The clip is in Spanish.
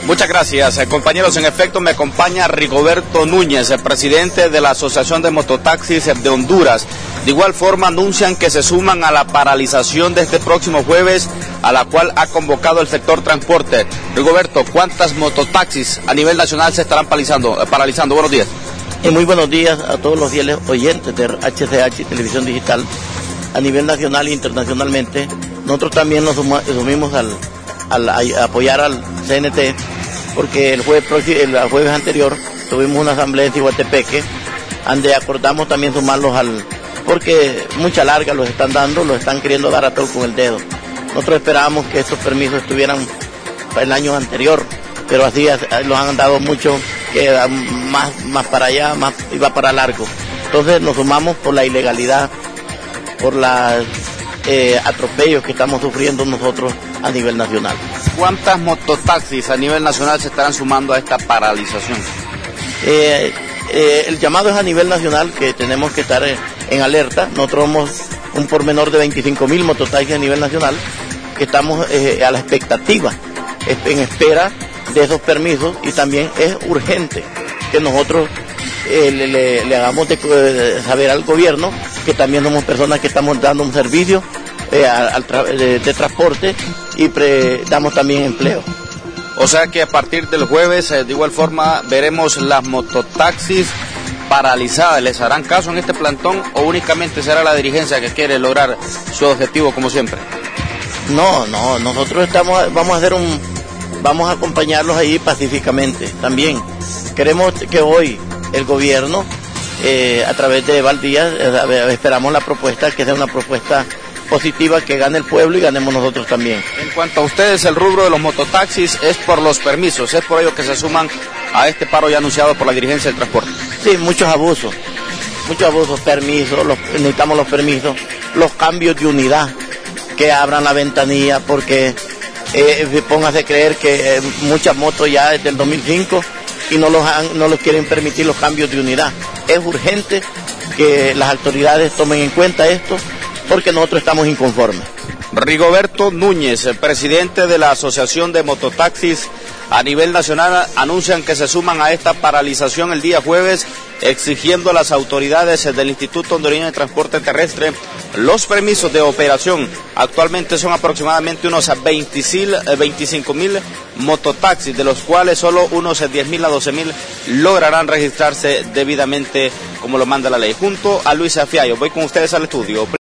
Muchas gracias, compañeros. En efecto, me acompaña Rigoberto Núñez, el presidente de la Asociación de Mototaxis de Honduras. De igual forma, anuncian que se suman a la paralización de este próximo jueves, a la cual ha convocado el sector transporte. Rigoberto, ¿cuántas mototaxis a nivel nacional se estarán paralizando? Buenos días. Muy buenos días a todos los fieles oyentes de HCH Televisión Digital a nivel nacional e internacionalmente. Nosotros también nos sumimos al apoyar al CNT, porque el jueves anterior tuvimos una asamblea en Ciguatepeque, donde acordamos también sumarlos porque mucha larga los están dando, los están queriendo dar a todos con el dedo. Nosotros esperábamos que estos permisos estuvieran el año anterior, pero así los han dado mucho, que más para allá, más iba para largo. Entonces nos sumamos por la ilegalidad, por los atropellos que estamos sufriendo nosotros a nivel nacional. ¿Cuántas mototaxis a nivel nacional se estarán sumando a esta paralización? El llamado es a nivel nacional, que tenemos que estar en alerta. Nosotros somos un pormenor de 25.000 mototaxis a nivel nacional, que estamos a la expectativa, en espera de esos permisos, y también es urgente que nosotros le hagamos saber al gobierno que también somos personas que estamos dando un servicio de transporte y damos también empleo. O sea que a partir del jueves, de igual forma, veremos las mototaxis paralizadas. ¿Les harán caso en este plantón o únicamente será la dirigencia que quiere lograr su objetivo como siempre? No, nosotros vamos a acompañarlos ahí pacíficamente también. Queremos que hoy el gobierno, a través de Valdía, esperamos la propuesta, que sea una propuesta positiva, que gane el pueblo y ganemos nosotros también. En cuanto a ustedes, el rubro de los mototaxis es por los permisos, es por ello que se suman a este paro ya anunciado por la dirigencia del transporte. Sí, muchos abusos, permisos, necesitamos los permisos, los cambios de unidad, que abran la ventanilla, porque póngase a creer que muchas motos ya desde el 2005 y no los quieren permitir los cambios de unidad. Es urgente que las autoridades tomen en cuenta esto, porque nosotros estamos inconformes. Rigoberto Núñez, el presidente de la Asociación de Mototaxis a nivel nacional, anuncian que se suman a esta paralización el día jueves, exigiendo a las autoridades del Instituto Hondureño de Transporte Terrestre los permisos de operación. Actualmente son aproximadamente unos 25.000 mototaxis, de los cuales solo unos 10.000 a 12.000 lograrán registrarse debidamente como lo manda la ley. Junto a Luis Afiayo, voy con ustedes al estudio.